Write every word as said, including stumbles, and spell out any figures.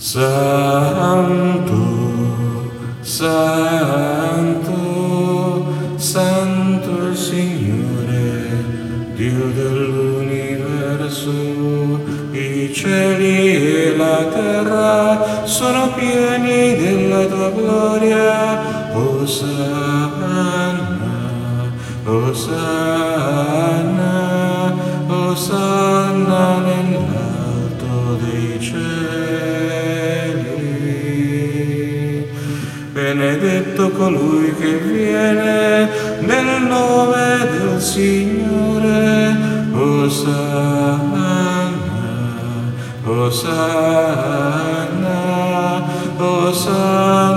Santo, Santo, Santo il Signore, Dio dell'universo, i cieli e la terra sono pieni della tua gloria. Osanna, Osanna, Osanna nell'alto dei cieli. Benedetto colui che viene nel nome del Signore. Osanna, Osanna, Osanna.